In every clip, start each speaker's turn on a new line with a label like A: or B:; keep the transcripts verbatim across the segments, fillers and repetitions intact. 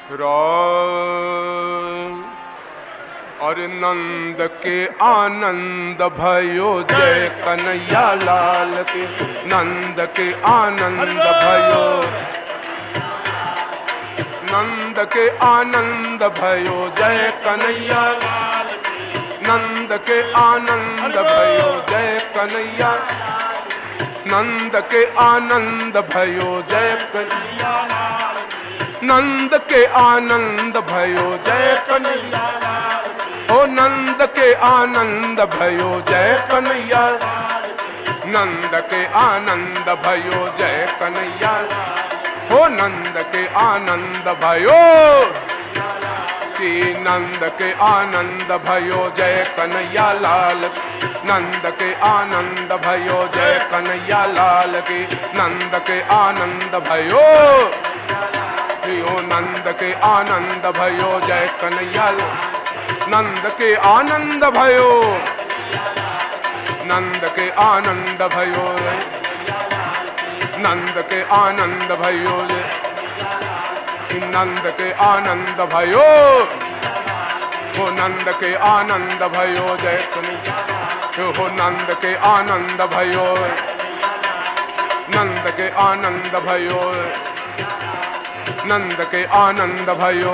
A: राम। और नंद के आनंद भयो जय कन्हैया लाल के, नंद के आनंद भयो, नंद के आनंद भयो जय कन्हैया लाल के, नंद के आनंद भयो जय कन्हैया, नंद के आनंद भयो जय कन्हैया लाल के, नंद के आनंद भयो जय कन्हैया लाल के, ओ नंद के आनंद भयो जय कन्हैया, नंद के आनंद भयो जय कन्हैया, हो नंद के आनंद भयो, कि नंद के आनंद भयो जय कन्हैया लाल, नंद के आनंद भयो जय कन्हैया लाल की, नंद के आनंद भयो, ओ नंद के आनंद भयो जय कन्हैया, नंद के आनंद भयो, नंद के आनंद भयो, नंद के आनंद भयो, नंद के आनंद भयो, हो नंद के आनंद भयो जय कन्हैया, हो नंद के आनंद भयो, नंद के आनंद भयो, नंद के आनंद भयो,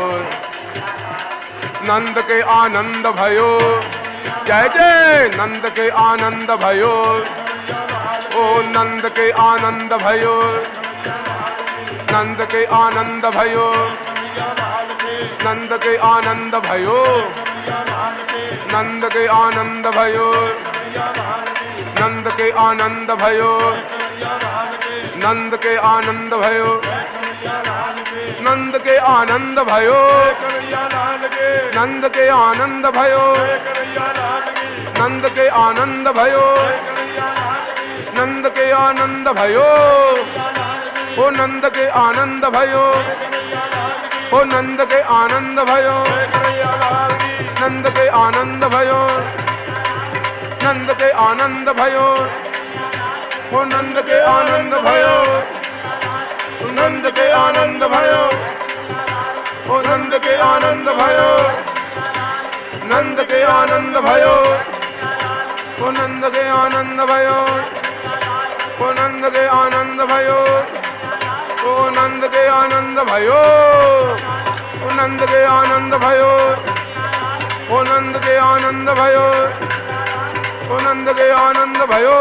A: नंद के आनंद भयो, जय जय नंद के आनंद भयो, ओ नंद के आनंद भयो, नंद के आनंद भयो, नंद के आनंद भयो, नंद के आनंद भयो, नंद के आनंद भयो, नंद के आनंद भयो, नंद के आनंद भयो, नंद के आनंद भयो, नंद के आनंद भयो, नंद के आनंद भयो, ओ नंद के आनंद भयो, ओ नंद के आनंद भयो, नंद के आनंद भयो, नंद के आनंद भयो, ओ नंद के आनंद भयो, नंद के आनंद भयो, ओ नंद के आनंद भयो, नंद के आनंद भयो, ओ नंद के आनंद भयो, ओ नंद के आनंद भयो, ओ नंद के आनंद भयो, ओ नंद के आनंद भयो, ओ नंद के आनंद भयो, ओ नंद के आनंद भयो,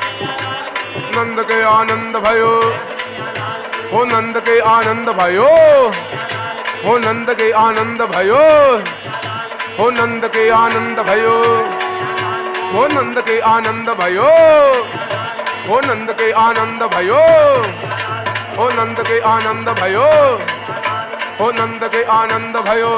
A: नंद के आनंद भयो, ओ नंद के आनंद भयो, ओ नंद के आनंद भयो, ओ नंद के आनंद भयो, ओ नंद के आनंद भयो, ओ नंद के आनंद भयो, ओ नंद के आनंद भयो, ओ नंद के आनंद भयो,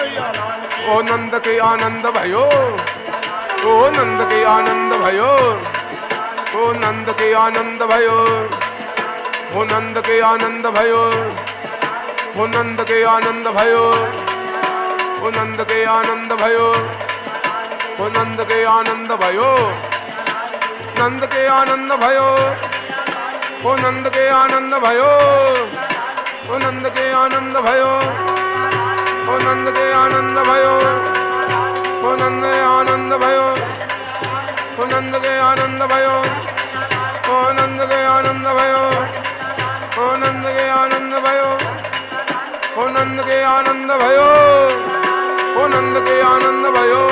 A: ओ नंद के आनंद भयो, ओ नंद के आनंद भयो, ओ नंद के आनंद भयो, ओ नंद के आनंद भयो, ओ नंद के आनंद भयो, ओ नंद के आनंद भयो, ओ नंद के आनंद भयो, नंद के आनंद भयो, ओ नंद के आनंद भयो, ओ नंद के आनंद भयो, ओ नंद के आनंद भयो, ओ नंद के आनंद भयो, ओ नंद के आनंद भयो, ओ नंद के आनंद भयो, ओ नंद के आनंद भयो, ओ नंद के आनंद भयो, ओ नंद के आनंद भयो,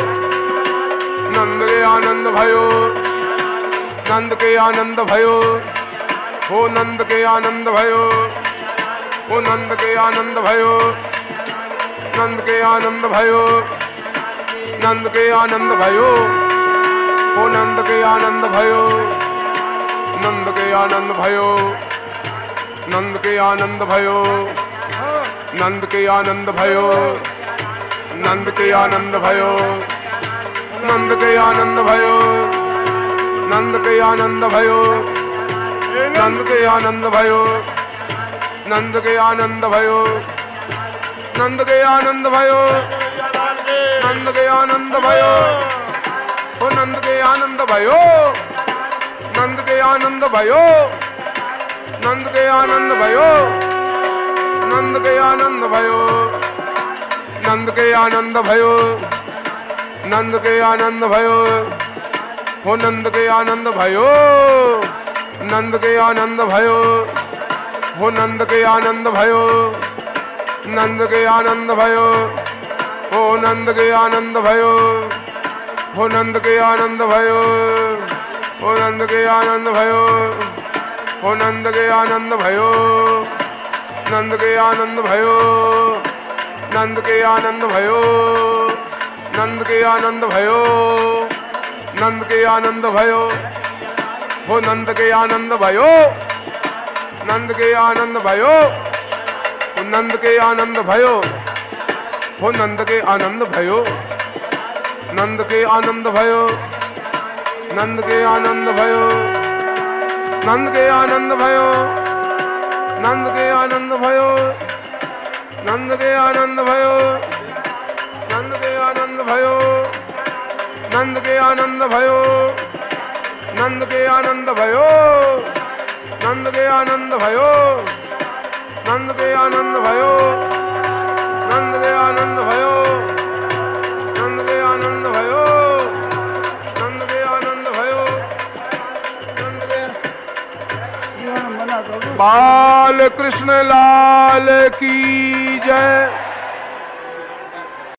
A: नंद के आनंद भयो, नंद के आनंद भयो, ओ नंद के आनंद भयो, ओ नंद के आनंद भयो, नंद के आनंद भयो, नंद के आनंद भयो, ओ नंद के आनंद भयो, नंद के आनंद भयो, नंद के आनंद भयो, नंद के आनंद भयो, नंद के आनंद भयो, नंद के आनंद भयो, नंद के आनंद भयो, नंद के आनंद भयो, नंद के आनंद भयो, नंद के आनंद भयो, नंद के आनंद भयो, ओ नंद के आनंद भयो, नंद के आनंद भयो, नंद के आनंद भयो, नंद के आनंद भयो, नंद के आनंद भयो, नंद के आनंद भयो, हो नंद के आनंद भयो, नंद के आनंद भयो, हो नंद के आनंद भयो, नंद के आनंद भयो, हो नंद के आनंद भयो, हो नंद के आनंद भयो, हो नंद के आनंद भयो, हो नंद के आनंद भयो, नंद के आनंद भयो, नंद के आनंद भयो, नंद के आनंद भयो, नंद के आनंद भयो, हो नंद के आनंद भयो, नंद के आनंद भयो, नंद के आनंद भयो, हो नंद के आनंद भयो, नंद के आनंद भयो, नंद के आनंद भयो, नंद के आनंद भयो, नंद के आनंद भयो, नंद के आनंद भयो, नंद के आनंद भयो, नंद के आनंद भयो, नंद के आनंद भयो, नंद के आनंद भयो, नंद के आनंद भयो, नंद के आनंद भयो, नंद के आनंद भयो, नंद के आनंद भयो, नंद के बाल कृष्ण लाल की जय।